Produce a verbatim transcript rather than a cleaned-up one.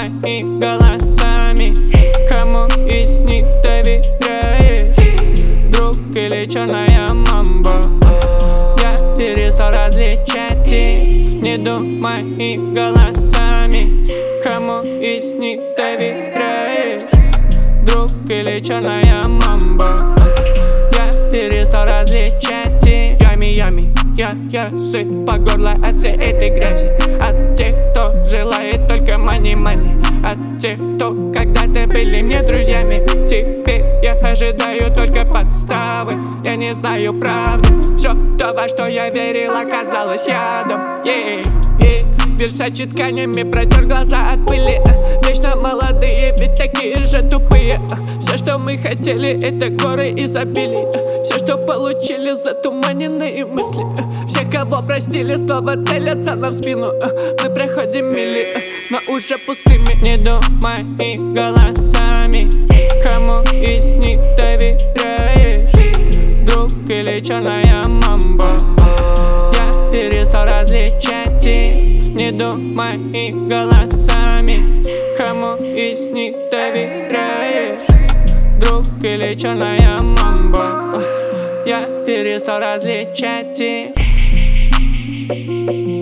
моими голосами. Кому из них доверяешь? Друг или черная мамба? Я перестал различать их. Не думай голосами. Кому из них доверяешь? Друг или черная мамба? Я перестал различать их. Ями, ями, я, я сыт по горло от всей этой грязи. От тех, кто желает только мани, мани. От тех, кто когда-то были мне друзьями. Теперь я ожидаю только подставы. Я не знаю правды. Все то, во что я верил, оказалось ядом. yeah, yeah. Версачи тканями протер глаза от пыли. Вечно молодые, ведь такие же тупые. Все, что мы хотели, это горы изобилия. Все, что получили, затуманенные мысли. Все, кого простили, снова целятся нам в спину. Мы проходим мили, но уже пустыми. Не думай голосами. Кому из них доверяешь? Друг или черная мамба? Я перестал различать их. Не думай голосами. Кому из них доверяешь? Друг или черная мамба? Я перестал различать их.